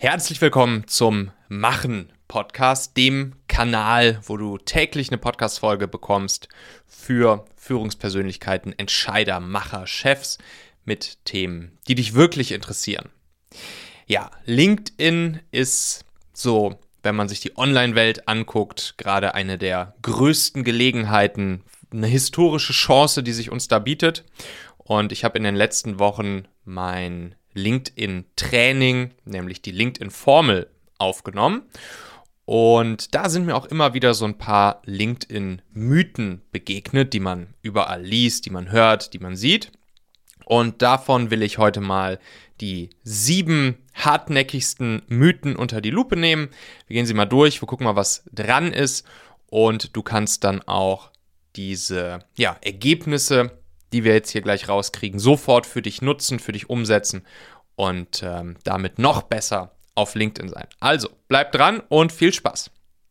Herzlich willkommen zum Machen-Podcast, dem Kanal, wo du täglich eine Podcast-Folge bekommst für Führungspersönlichkeiten, Entscheider, Macher, Chefs mit Themen, die dich wirklich interessieren. Ja, LinkedIn ist so, wenn man sich die Online-Welt anguckt, gerade eine der größten Gelegenheiten, eine historische Chance, die sich uns da bietet. Und ich habe in den letzten Wochen mein LinkedIn-Training, nämlich die LinkedIn-Formel, aufgenommen. Und da sind mir auch immer wieder so ein paar LinkedIn-Mythen begegnet, die man überall liest, die man hört, die man sieht. Und davon will ich heute mal die 7 hartnäckigsten Mythen unter die Lupe nehmen. Wir gehen sie mal durch, wir gucken mal, was dran ist. Und du kannst dann auch diese Ergebnisse, die wir jetzt hier gleich rauskriegen, sofort für dich nutzen, für dich umsetzen und damit noch besser auf LinkedIn sein. Also, bleib dran und viel Spaß.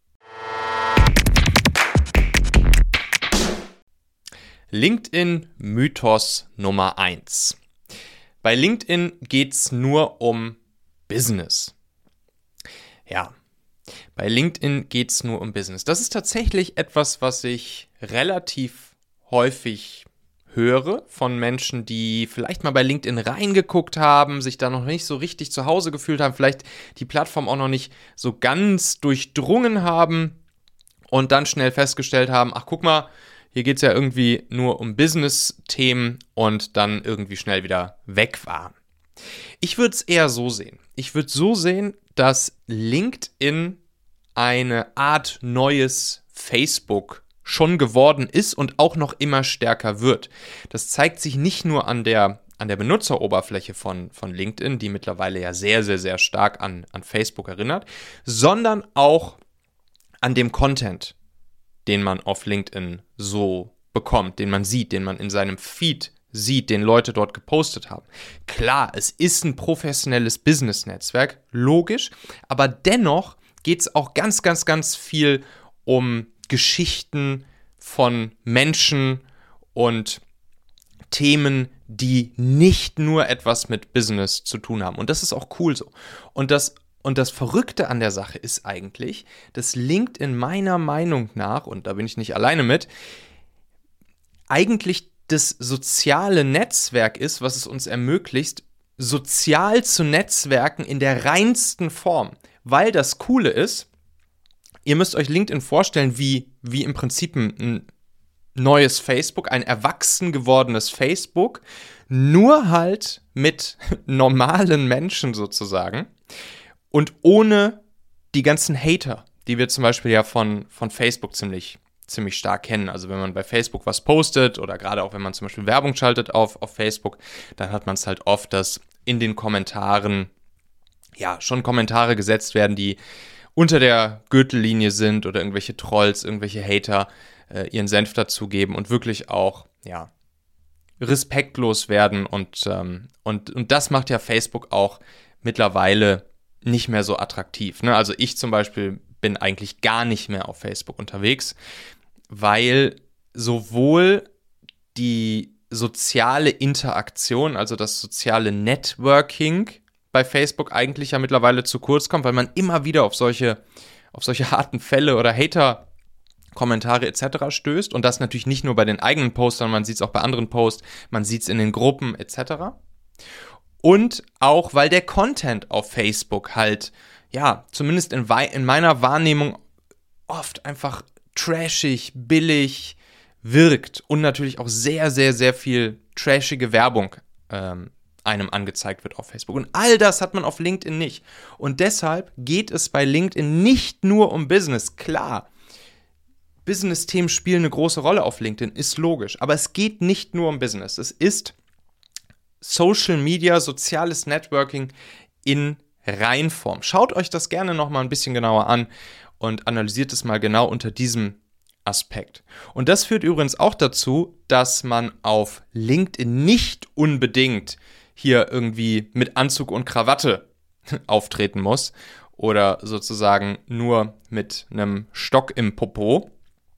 LinkedIn-Mythos Nummer 1. Bei LinkedIn geht es nur um Business. Ja, bei LinkedIn geht es nur um Business. Das ist tatsächlich etwas, was ich relativ häufig höre von Menschen, die vielleicht mal bei LinkedIn reingeguckt haben, sich da noch nicht so richtig zu Hause gefühlt haben, vielleicht die Plattform auch noch nicht so ganz durchdrungen haben und dann schnell festgestellt haben, ach guck mal, hier geht es ja irgendwie nur um Business-Themen und dann irgendwie schnell wieder weg waren. Ich würde es eher so sehen. Ich würde so sehen, dass LinkedIn eine Art neues Facebook schon geworden ist und auch noch immer stärker wird. Das zeigt sich nicht nur an der Benutzeroberfläche von LinkedIn, die mittlerweile ja sehr, sehr, sehr stark an Facebook erinnert, sondern auch an dem Content, den man auf LinkedIn so bekommt, den man sieht, den man in seinem Feed sieht, den Leute dort gepostet haben. Klar, es ist ein professionelles Business-Netzwerk, logisch, aber dennoch geht es auch ganz, ganz, ganz viel um Geschichten von Menschen und Themen, die nicht nur etwas mit Business zu tun haben. Und das ist auch cool so. Und das Verrückte an der Sache ist eigentlich, dass LinkedIn meiner Meinung nach, und da bin ich nicht alleine mit, eigentlich das soziale Netzwerk ist, was es uns ermöglicht, sozial zu netzwerken in der reinsten Form. Weil das Coole ist, ihr müsst euch LinkedIn vorstellen, wie im Prinzip ein neues Facebook, ein erwachsen gewordenes Facebook, nur halt mit normalen Menschen sozusagen und ohne die ganzen Hater, die wir zum Beispiel ja von Facebook ziemlich stark kennen. Also wenn man bei Facebook was postet oder gerade auch wenn man zum Beispiel Werbung schaltet auf Facebook, dann hat man es halt oft, dass in den Kommentaren schon Kommentare gesetzt werden, die unter der Gürtellinie sind oder irgendwelche Trolls, irgendwelche Hater ihren Senf dazugeben und wirklich auch, respektlos werden und das macht ja Facebook auch mittlerweile nicht mehr so attraktiv. Ne? Also ich zum Beispiel bin eigentlich gar nicht mehr auf Facebook unterwegs, weil sowohl die soziale Interaktion, also das soziale Networking bei Facebook eigentlich ja mittlerweile zu kurz kommt, weil man immer wieder auf solche harten Fälle oder Hater-Kommentare etc. stößt und das natürlich nicht nur bei den eigenen Postern, man sieht es auch bei anderen Posts, man sieht es in den Gruppen etc. Und auch, weil der Content auf Facebook halt, zumindest in meiner Wahrnehmung oft einfach trashig, billig wirkt und natürlich auch sehr, sehr, sehr viel trashige Werbung einem angezeigt wird auf Facebook. Und all das hat man auf LinkedIn nicht. Und deshalb geht es bei LinkedIn nicht nur um Business. Klar, Business-Themen spielen eine große Rolle auf LinkedIn, ist logisch. Aber es geht nicht nur um Business. Es ist Social Media, soziales Networking in Reinform. Schaut euch das gerne nochmal ein bisschen genauer an und analysiert es mal genau unter diesem Aspekt. Und das führt übrigens auch dazu, dass man auf LinkedIn nicht unbedingt hier irgendwie mit Anzug und Krawatte auftreten muss oder sozusagen nur mit einem Stock im Popo,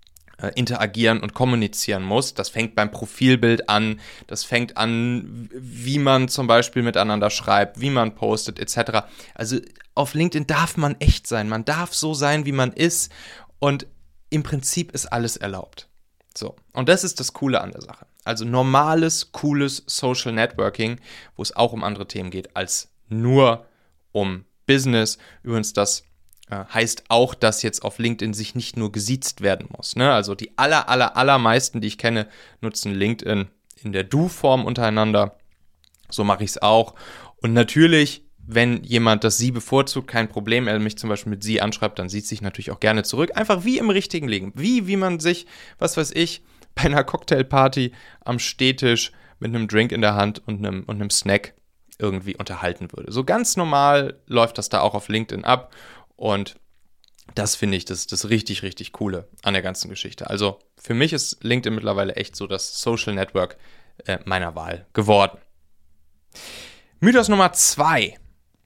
interagieren und kommunizieren muss. Das fängt beim Profilbild an, das fängt an, wie man zum Beispiel miteinander schreibt, wie man postet, etc. Also auf LinkedIn darf man echt sein, man darf so sein, wie man ist und im Prinzip ist alles erlaubt. So, und das ist das Coole an der Sache. Also normales, cooles Social Networking, wo es auch um andere Themen geht, als nur um Business. Übrigens, das heißt auch, dass jetzt auf LinkedIn sich nicht nur gesiezt werden muss. Ne? Also die allermeisten, die ich kenne, nutzen LinkedIn in der Du-Form untereinander. So mache ich es auch. Und natürlich, wenn jemand das Sie bevorzugt, kein Problem, er mich zum Beispiel mit Sie anschreibt, dann sieht sich natürlich auch gerne zurück. Einfach wie im richtigen Leben. Wie man sich, was weiß ich, bei einer Cocktailparty am Stehtisch mit einem Drink in der Hand und einem Snack irgendwie unterhalten würde. So ganz normal läuft das da auch auf LinkedIn ab. Und das finde ich das richtig, richtig Coole an der ganzen Geschichte. Also für mich ist LinkedIn mittlerweile echt so das Social Network meiner Wahl geworden. Mythos Nummer 2.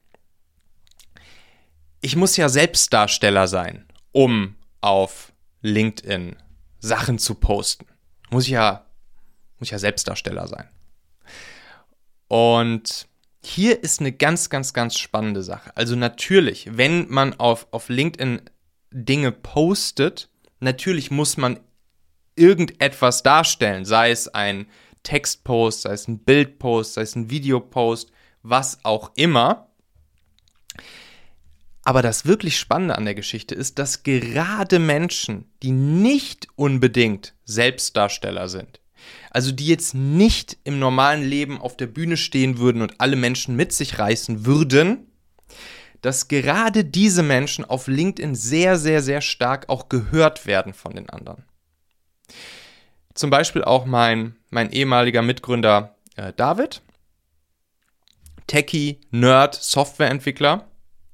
Ich muss ja Selbstdarsteller sein, um auf LinkedIn Sachen zu posten. Muss ich ja Selbstdarsteller sein. Und hier ist eine ganz, ganz, ganz spannende Sache. Also natürlich, wenn man auf LinkedIn Dinge postet, natürlich muss man irgendetwas darstellen, sei es ein Textpost, sei es ein Bildpost, sei es ein Videopost, was auch immer. Aber das wirklich Spannende an der Geschichte ist, dass gerade Menschen, die nicht unbedingt Selbstdarsteller sind, also die jetzt nicht im normalen Leben auf der Bühne stehen würden und alle Menschen mit sich reißen würden, dass gerade diese Menschen auf LinkedIn sehr, sehr, sehr stark auch gehört werden von den anderen. Zum Beispiel auch mein ehemaliger Mitgründer David, Techie, Nerd, Softwareentwickler,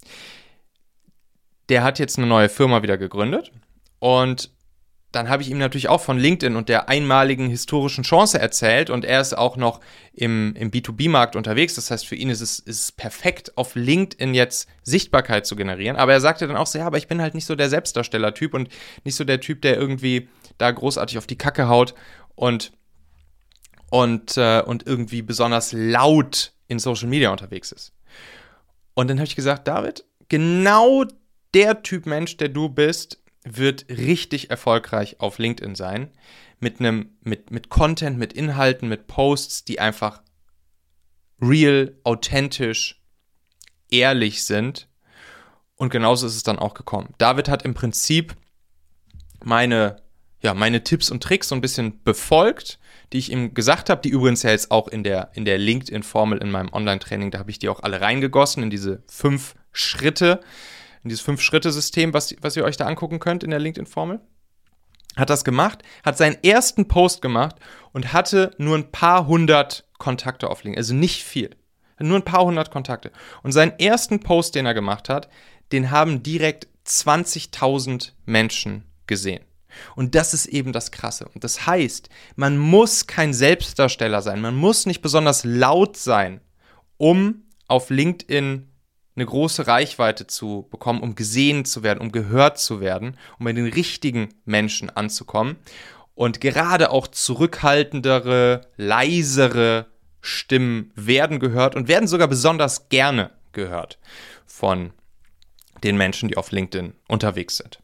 der hat jetzt eine neue Firma wieder gegründet und dann habe ich ihm natürlich auch von LinkedIn und der einmaligen historischen Chance erzählt und er ist auch noch im B2B-Markt unterwegs. Das heißt, für ihn ist es perfekt, auf LinkedIn jetzt Sichtbarkeit zu generieren. Aber er sagte dann auch so, ja, aber ich bin halt nicht so der Selbstdarsteller-Typ und nicht so der Typ, der irgendwie da großartig auf die Kacke haut und irgendwie besonders laut in Social Media unterwegs ist. Und dann habe ich gesagt, David, genau der Typ Mensch, der du bist, wird richtig erfolgreich auf LinkedIn sein, mit Content, mit Inhalten, mit Posts, die einfach real, authentisch, ehrlich sind. Und genauso ist es dann auch gekommen. David hat im Prinzip meine Tipps und Tricks so ein bisschen befolgt, die ich ihm gesagt habe, die übrigens ja jetzt auch in der LinkedIn-Formel in meinem Online-Training, da habe ich die auch alle reingegossen in diese 5 Schritte, in dieses 5-Schritte-System, was ihr euch da angucken könnt in der LinkedIn-Formel. Hat das gemacht, hat seinen ersten Post gemacht und hatte nur ein paar hundert Kontakte auf LinkedIn, also nicht viel, nur ein paar hundert Kontakte. Und seinen ersten Post, den er gemacht hat, den haben direkt 20.000 Menschen gesehen. Und das ist eben das Krasse. Und das heißt, man muss kein Selbstdarsteller sein, man muss nicht besonders laut sein, um auf LinkedIn eine große Reichweite zu bekommen, um gesehen zu werden, um gehört zu werden, um bei den richtigen Menschen anzukommen. Und gerade auch zurückhaltendere, leisere Stimmen werden gehört und werden sogar besonders gerne gehört von den Menschen, die auf LinkedIn unterwegs sind.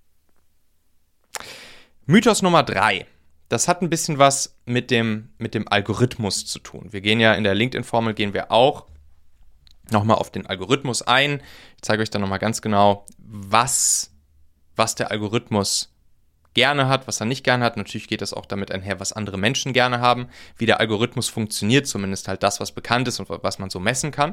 Mythos Nummer 3. Das hat ein bisschen was mit dem Algorithmus zu tun. Wir gehen ja in der LinkedIn-Formel, auch nochmal auf den Algorithmus ein. Ich zeige euch dann nochmal ganz genau, was der Algorithmus gerne hat, was er nicht gerne hat. Natürlich geht das auch damit einher, was andere Menschen gerne haben, wie der Algorithmus funktioniert, zumindest halt das, was bekannt ist und was man so messen kann.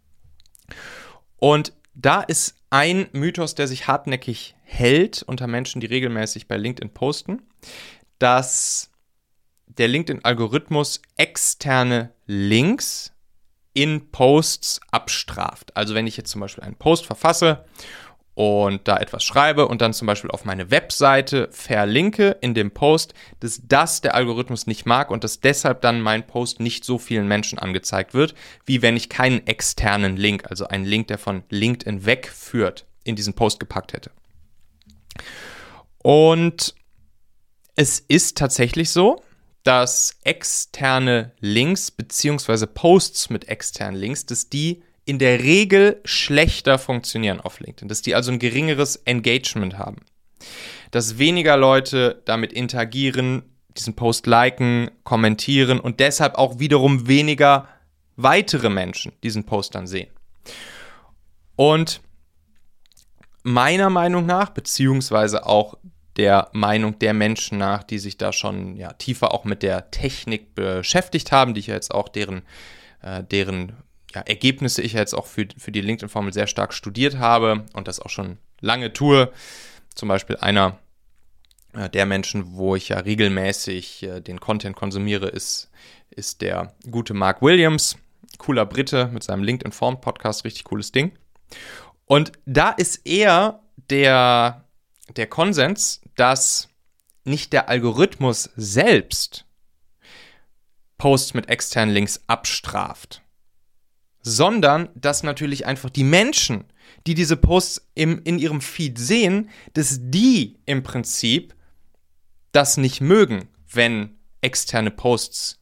Und da ist ein Mythos, der sich hartnäckig hält unter Menschen, die regelmäßig bei LinkedIn posten, dass der LinkedIn-Algorithmus externe Links in Posts abstraft. Also wenn ich jetzt zum Beispiel einen Post verfasse und da etwas schreibe und dann zum Beispiel auf meine Webseite verlinke in dem Post, dass das der Algorithmus nicht mag und dass deshalb dann mein Post nicht so vielen Menschen angezeigt wird, wie wenn ich keinen externen Link, also einen Link, der von LinkedIn wegführt, in diesen Post gepackt hätte. Und Es ist tatsächlich so, dass externe Links bzw. Posts mit externen Links, dass die in der Regel schlechter funktionieren auf LinkedIn, dass die also ein geringeres Engagement haben, dass weniger Leute damit interagieren, diesen Post liken, kommentieren und deshalb auch wiederum weniger weitere Menschen diesen Post dann sehen. Und meiner Meinung nach, beziehungsweise auch der Meinung der Menschen nach, die sich da schon tiefer auch mit der Technik beschäftigt haben, die ich ja jetzt auch deren Ergebnisse ich ja jetzt auch für die LinkedIn-Formel sehr stark studiert habe und das auch schon lange tue. Zum Beispiel einer der Menschen, wo ich ja regelmäßig den Content konsumiere, ist der gute Mark Williams, cooler Brite mit seinem LinkedIn-Form-Podcast, richtig cooles Ding. Und da ist eher der Konsens, dass nicht der Algorithmus selbst Posts mit externen Links abstraft, sondern dass natürlich einfach die Menschen, die diese Posts in ihrem Feed sehen, dass die im Prinzip das nicht mögen, wenn externe Posts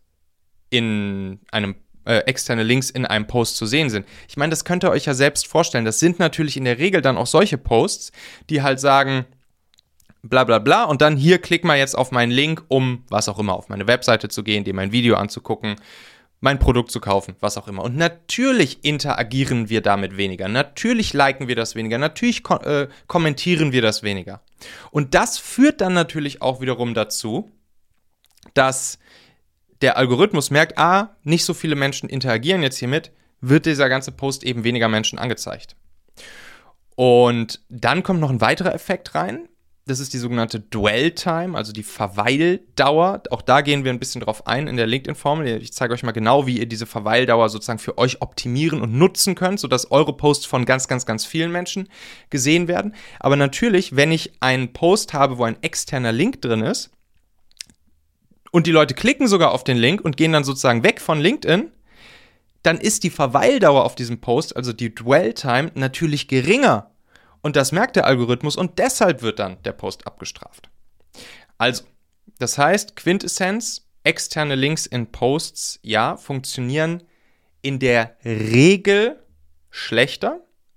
externe Links in einem Post zu sehen sind. Ich meine, das könnt ihr euch ja selbst vorstellen. Das sind natürlich in der Regel dann auch solche Posts, die halt sagen, bla bla bla, und dann hier klick mal jetzt auf meinen Link, um was auch immer, auf meine Webseite zu gehen, dir mein Video anzugucken, mein Produkt zu kaufen, was auch immer. Und natürlich interagieren wir damit weniger. Natürlich liken wir das weniger. Natürlich kommentieren wir das weniger. Und das führt dann natürlich auch wiederum dazu, dass der Algorithmus merkt, nicht so viele Menschen interagieren jetzt hiermit, wird dieser ganze Post eben weniger Menschen angezeigt. Und dann kommt noch ein weiterer Effekt rein. Das ist die sogenannte Dwell Time, also die Verweildauer. Auch da gehen wir ein bisschen drauf ein in der LinkedIn-Formel. Ich zeige euch mal genau, wie ihr diese Verweildauer sozusagen für euch optimieren und nutzen könnt, sodass eure Posts von ganz, ganz, ganz vielen Menschen gesehen werden. Aber natürlich, wenn ich einen Post habe, wo ein externer Link drin ist, und die Leute klicken sogar auf den Link und gehen dann sozusagen weg von LinkedIn, dann ist die Verweildauer auf diesem Post, also die Dwell Time, natürlich geringer. Und das merkt der Algorithmus und deshalb wird dann der Post abgestraft. Also, das heißt, Quintessenz, externe Links in Posts, funktionieren in der Regel schlechter.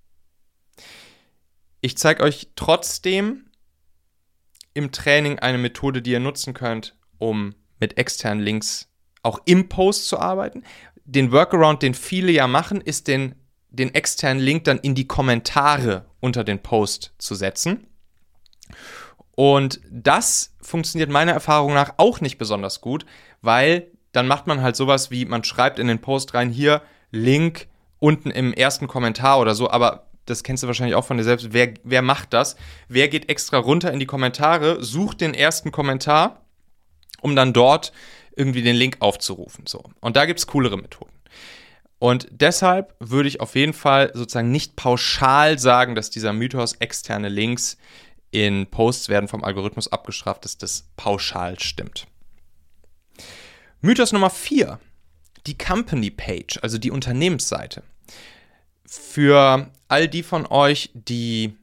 Ich zeige euch trotzdem im Training eine Methode, die ihr nutzen könnt, um mit externen Links auch im Post zu arbeiten. Den Workaround, den viele ja machen, ist den externen Link dann in die Kommentare unter den Post zu setzen. Und das funktioniert meiner Erfahrung nach auch nicht besonders gut, weil dann macht man halt sowas wie, man schreibt in den Post rein, hier Link unten im ersten Kommentar oder so, aber das kennst du wahrscheinlich auch von dir selbst. Wer macht das? Wer geht extra runter in die Kommentare, sucht den ersten Kommentar, um dann dort irgendwie den Link aufzurufen. So. Und da gibt es coolere Methoden. Und deshalb würde ich auf jeden Fall sozusagen nicht pauschal sagen, dass dieser Mythos externe Links in Posts werden vom Algorithmus abgestraft, dass das pauschal stimmt. Mythos Nummer 4, die Company Page, also die Unternehmensseite. Für all die von euch, die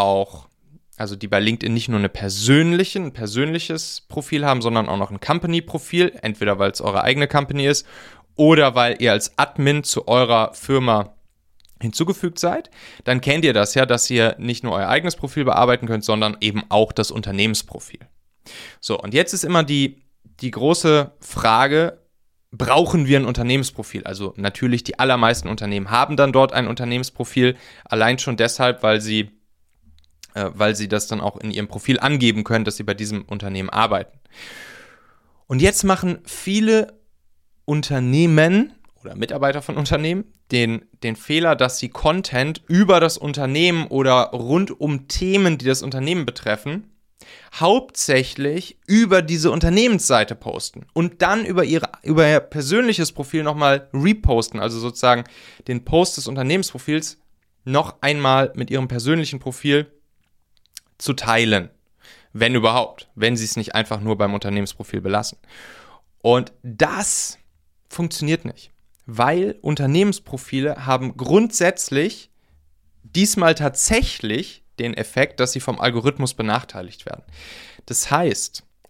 bei LinkedIn nicht nur ein persönliches Profil haben, sondern auch noch ein Company-Profil, entweder weil es eure eigene Company ist oder weil ihr als Admin zu eurer Firma hinzugefügt seid, dann kennt ihr das ja, dass ihr nicht nur euer eigenes Profil bearbeiten könnt, sondern eben auch das Unternehmensprofil. So, und jetzt ist immer die große Frage, brauchen wir ein Unternehmensprofil? Also natürlich, die allermeisten Unternehmen haben dann dort ein Unternehmensprofil, allein schon deshalb, weil sie das dann auch in ihrem Profil angeben können, dass sie bei diesem Unternehmen arbeiten. Und jetzt machen viele Unternehmen oder Mitarbeiter von Unternehmen den Fehler, dass sie Content über das Unternehmen oder rund um Themen, die das Unternehmen betreffen, hauptsächlich über diese Unternehmensseite posten und dann über ihr persönliches Profil nochmal reposten, also sozusagen den Post des Unternehmensprofils noch einmal mit ihrem persönlichen Profil zu teilen, wenn überhaupt, wenn sie es nicht einfach nur beim Unternehmensprofil belassen. Und das funktioniert nicht, weil Unternehmensprofile haben grundsätzlich diesmal tatsächlich den Effekt, dass sie vom Algorithmus benachteiligt werden. Das heißt,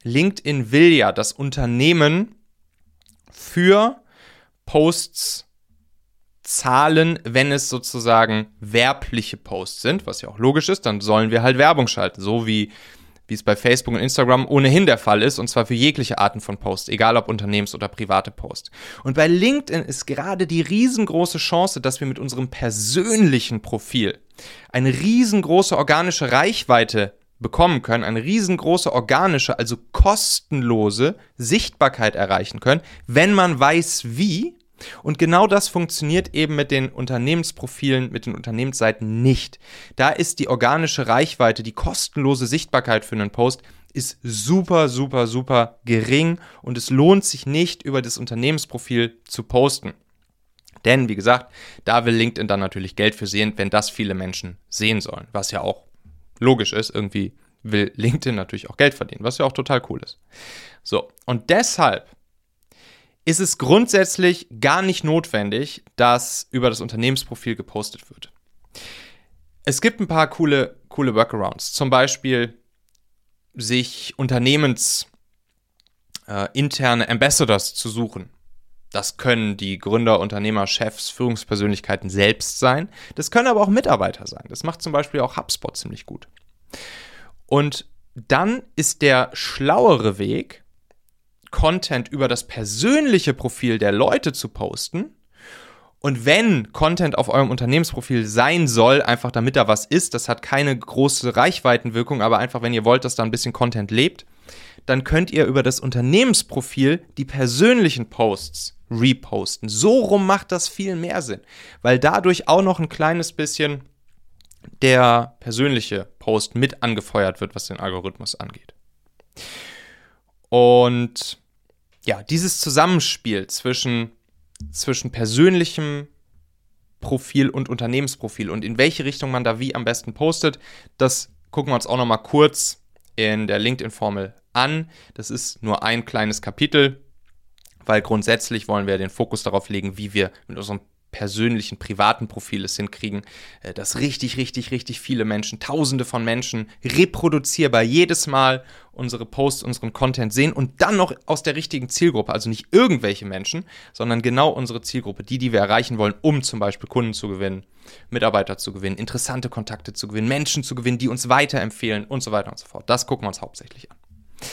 LinkedIn will ja das Unternehmen für Posts zahlen, wenn es sozusagen werbliche Posts sind, was ja auch logisch ist, dann sollen wir halt Werbung schalten, so wie es bei Facebook und Instagram ohnehin der Fall ist, und zwar für jegliche Arten von Posts, egal ob Unternehmens- oder private Posts. Und bei LinkedIn ist gerade die riesengroße Chance, dass wir mit unserem persönlichen Profil eine riesengroße organische Reichweite bekommen können, eine riesengroße organische, also kostenlose Sichtbarkeit erreichen können, wenn man weiß wie. Und genau das funktioniert eben mit den Unternehmensprofilen, mit den Unternehmensseiten nicht. Da ist die organische Reichweite, die kostenlose Sichtbarkeit für einen Post ist super, super, super gering und es lohnt sich nicht, über das Unternehmensprofil zu posten. Denn, wie gesagt, da will LinkedIn dann natürlich Geld für sehen, wenn das viele Menschen sehen sollen, was ja auch logisch ist. Irgendwie will LinkedIn natürlich auch Geld verdienen, was ja auch total cool ist. So, und deshalb ist es grundsätzlich gar nicht notwendig, dass über das Unternehmensprofil gepostet wird. Es gibt ein paar coole Workarounds. Zum Beispiel sich unternehmensinterne Ambassadors zu suchen. Das können die Gründer, Unternehmer, Chefs, Führungspersönlichkeiten selbst sein. Das können aber auch Mitarbeiter sein. Das macht zum Beispiel auch HubSpot ziemlich gut. Und dann ist der schlauere Weg, Content über das persönliche Profil der Leute zu posten. Und wenn Content auf eurem Unternehmensprofil sein soll, einfach damit da was ist, das hat keine große Reichweitenwirkung, aber einfach, wenn ihr wollt, dass da ein bisschen Content lebt, dann könnt ihr über das Unternehmensprofil die persönlichen Posts reposten. So rum macht das viel mehr Sinn, weil dadurch auch noch ein kleines bisschen der persönliche Post mit angefeuert wird, was den Algorithmus angeht. Und ja, dieses Zusammenspiel zwischen persönlichem Profil und Unternehmensprofil und in welche Richtung man da wie am besten postet, das gucken wir uns auch nochmal kurz in der LinkedIn-Formel an. Das ist nur ein kleines Kapitel, weil grundsätzlich wollen wir den Fokus darauf legen, wie wir mit unserem persönlichen, privaten Profil es hinkriegen, dass richtig viele Menschen, Tausende von Menschen reproduzierbar jedes Mal unsere Posts, unseren Content sehen und dann noch aus der richtigen Zielgruppe, also nicht irgendwelche Menschen, sondern genau unsere Zielgruppe, die wir erreichen wollen, um zum Beispiel Kunden zu gewinnen, Mitarbeiter zu gewinnen, interessante Kontakte zu gewinnen, Menschen zu gewinnen, die uns weiterempfehlen und so weiter und so fort. Das gucken wir uns hauptsächlich an.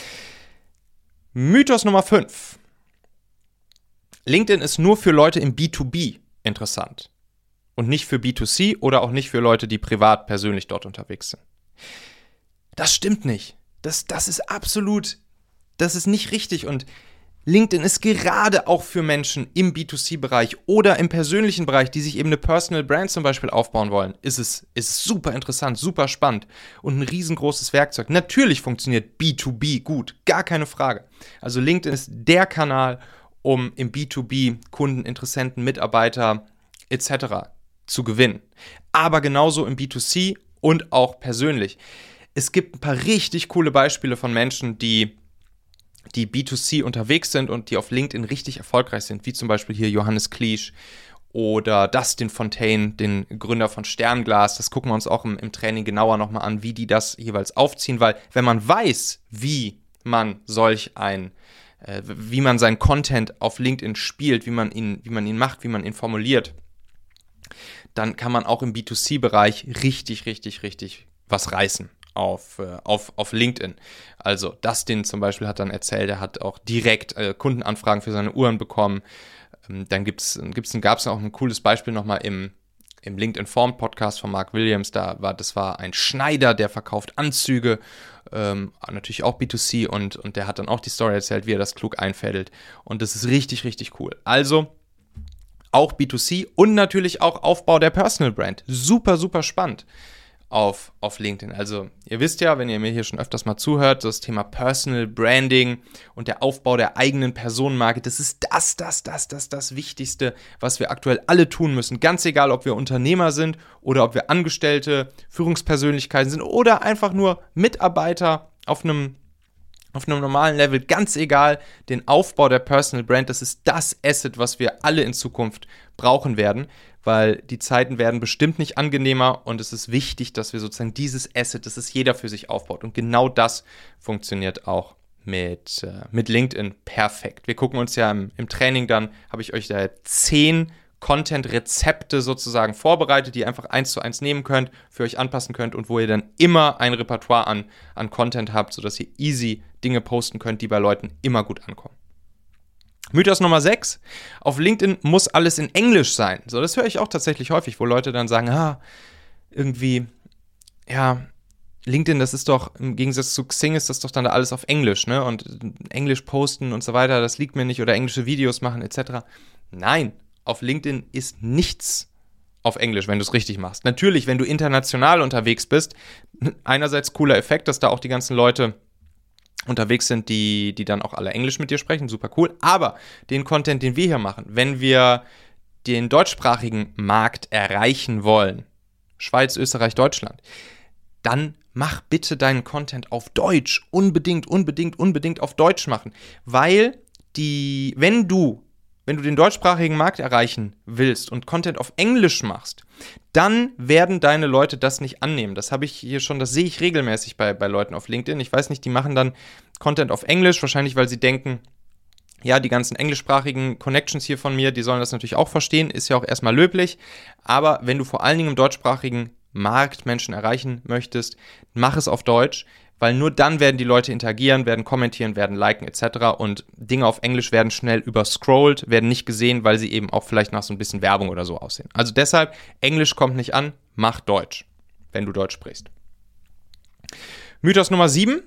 Mythos Nummer 5. LinkedIn ist nur für Leute im B2B interessant und nicht für B2C oder auch nicht für Leute, die privat persönlich dort unterwegs sind. Das stimmt nicht. Das ist nicht richtig und LinkedIn ist gerade auch für Menschen im B2C-Bereich oder im persönlichen Bereich, die sich eben eine Personal Brand zum Beispiel aufbauen wollen, ist es super interessant, super spannend und ein riesengroßes Werkzeug. Natürlich funktioniert B2B gut, gar keine Frage. Also LinkedIn ist der Kanal, um im B2B Kunden, Interessenten, Mitarbeiter etc. zu gewinnen. Aber genauso im B2C und auch persönlich. Es gibt ein paar richtig coole Beispiele von Menschen, die B2C unterwegs sind und die auf LinkedIn richtig erfolgreich sind, wie zum Beispiel hier Johannes Kliesch oder Dustin Fontaine, den Gründer von Sternglas. Das gucken wir uns auch im Training genauer nochmal an, wie die das jeweils aufziehen, weil wenn man weiß, wie man seinen Content auf LinkedIn spielt, wie man ihn macht, wie man ihn formuliert, dann kann man auch im B2C-Bereich richtig was reißen auf LinkedIn. Also Dustin zum Beispiel hat dann erzählt, er hat auch direkt Kundenanfragen für seine Uhren bekommen. Dann gab es auch ein cooles Beispiel nochmal im LinkedIn Form Podcast von Mark Williams. Das war ein Schneider, der verkauft Anzüge, natürlich auch B2C und der hat dann auch die Story erzählt, wie er das klug einfädelt. Und das ist richtig cool. Also auch B2C und natürlich auch Aufbau der Personal Brand. Super spannend auf LinkedIn. Also ihr wisst ja, wenn ihr mir hier schon öfters mal zuhört, das Thema Personal Branding und der Aufbau der eigenen Personenmarke, das ist das Wichtigste, was wir aktuell alle tun müssen. Ganz egal, ob wir Unternehmer sind oder ob wir Angestellte, Führungspersönlichkeiten sind oder einfach nur Mitarbeiter auf einem normalen Level, ganz egal, den Aufbau der Personal Brand, das ist das Asset, was wir alle in Zukunft brauchen werden, weil die Zeiten werden bestimmt nicht angenehmer und es ist wichtig, dass wir sozusagen dieses Asset, dass es jeder für sich aufbaut und genau das funktioniert auch mit LinkedIn perfekt. Wir gucken uns ja im Training dann, habe ich euch da 10 Content-Rezepte sozusagen vorbereitet, die ihr einfach 1:1 nehmen könnt, für euch anpassen könnt und wo ihr dann immer ein Repertoire an Content habt, sodass ihr easy Dinge posten könnt, die bei Leuten immer gut ankommen. Mythos Nummer 6. Auf LinkedIn muss alles in Englisch sein. So, das höre ich auch tatsächlich häufig, wo Leute dann sagen, irgendwie, ja, LinkedIn, das ist doch, im Gegensatz zu Xing ist das doch dann da alles auf Englisch, ne? Und Englisch posten und so weiter, das liegt mir nicht, oder englische Videos machen etc. Nein, auf LinkedIn ist nichts auf Englisch, wenn du es richtig machst. Natürlich, wenn du international unterwegs bist, einerseits cooler Effekt, dass da auch die ganzen Leute unterwegs sind, die dann auch alle Englisch mit dir sprechen, super cool. Aber den Content, den wir hier machen, wenn wir den deutschsprachigen Markt erreichen wollen, Schweiz, Österreich, Deutschland, dann mach bitte deinen Content auf Deutsch. Unbedingt auf Deutsch machen. Weil wenn du den deutschsprachigen Markt erreichen willst und Content auf Englisch machst, dann werden deine Leute das nicht annehmen. Das sehe ich regelmäßig bei Leuten auf LinkedIn. Ich weiß nicht, die machen dann Content auf Englisch, wahrscheinlich, weil sie denken, ja, die ganzen englischsprachigen Connections hier von mir, die sollen das natürlich auch verstehen, ist ja auch erstmal löblich. Aber wenn du vor allen Dingen im deutschsprachigen Markt Menschen erreichen möchtest, mach es auf Deutsch, weil nur dann werden die Leute interagieren, werden kommentieren, werden liken etc. Und Dinge auf Englisch werden schnell überscrollt, werden nicht gesehen, weil sie eben auch vielleicht nach so ein bisschen Werbung oder so aussehen. Also deshalb, Englisch kommt nicht an, mach Deutsch, wenn du Deutsch sprichst. Mythos Nummer 7.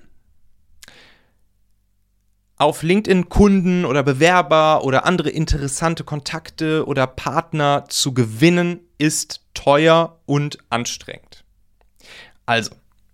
Auf LinkedIn Kunden oder Bewerber oder andere interessante Kontakte oder Partner zu gewinnen, ist teuer und anstrengend. Also,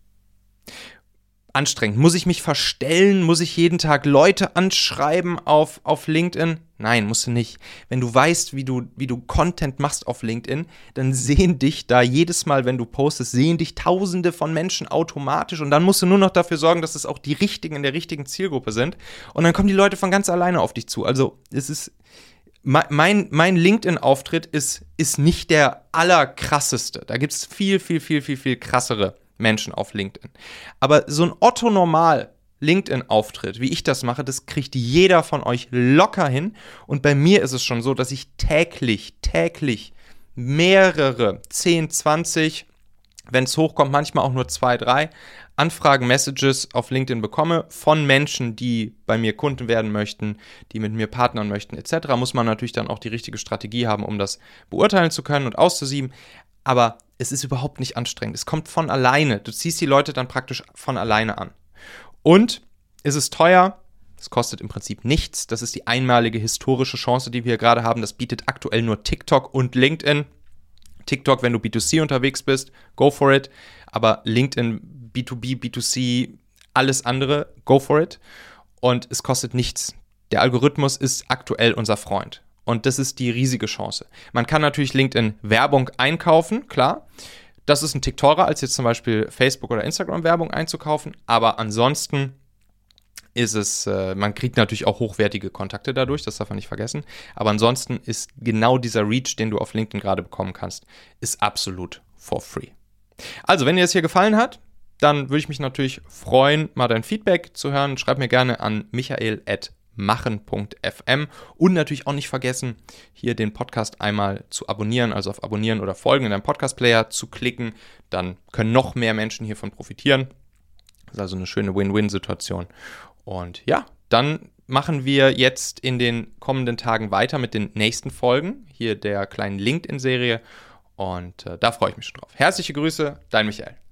anstrengend. Muss ich mich verstellen? Muss ich jeden Tag Leute anschreiben auf LinkedIn? Nein, musst du nicht. Wenn du weißt, wie du Content machst auf LinkedIn, dann sehen dich da jedes Mal, wenn du postest, sehen dich Tausende von Menschen automatisch und dann musst du nur noch dafür sorgen, dass es auch die Richtigen in der richtigen Zielgruppe sind und dann kommen die Leute von ganz alleine auf dich zu. Also es ist mein LinkedIn-Auftritt ist nicht der allerkrasseste. Da gibt es viel krassere Menschen auf LinkedIn. Aber so ein Otto-Normal LinkedIn-Auftritt, wie ich das mache, das kriegt jeder von euch locker hin. Und bei mir ist es schon so, dass ich täglich mehrere 10, 20, wenn es hochkommt, manchmal auch nur 2, 3 Anfragen, Messages auf LinkedIn bekomme von Menschen, die bei mir Kunden werden möchten, die mit mir partnern möchten etc. Muss man natürlich dann auch die richtige Strategie haben, um das beurteilen zu können und auszusieben. Aber es ist überhaupt nicht anstrengend. Es kommt von alleine. Du ziehst die Leute dann praktisch von alleine an. Und es ist teuer. Es kostet im Prinzip nichts. Das ist die einmalige historische Chance, die wir gerade haben. Das bietet aktuell nur TikTok und LinkedIn. TikTok, wenn du B2C unterwegs bist, go for it. Aber LinkedIn, B2B, B2C, alles andere, go for it. Und es kostet nichts. Der Algorithmus ist aktuell unser Freund. Und das ist die riesige Chance. Man kann natürlich LinkedIn Werbung einkaufen, klar. Das ist ein Tick teurer, als jetzt zum Beispiel Facebook oder Instagram Werbung einzukaufen. Aber ansonsten ist es, man kriegt natürlich auch hochwertige Kontakte dadurch, das darf man nicht vergessen. Aber ansonsten ist genau dieser Reach, den du auf LinkedIn gerade bekommen kannst, ist absolut for free. Also, wenn dir das hier gefallen hat, dann würde ich mich natürlich freuen, mal dein Feedback zu hören. Schreib mir gerne an michael@machen.fm und natürlich auch nicht vergessen, hier den Podcast einmal zu abonnieren, also auf Abonnieren oder Folgen in deinem Podcast-Player zu klicken. Dann können noch mehr Menschen hiervon profitieren. Das ist also eine schöne Win-Win-Situation. Und ja, dann machen wir jetzt in den kommenden Tagen weiter mit den nächsten Folgen hier der kleinen LinkedIn-Serie. Und da freue ich mich schon drauf. Herzliche Grüße, dein Michael.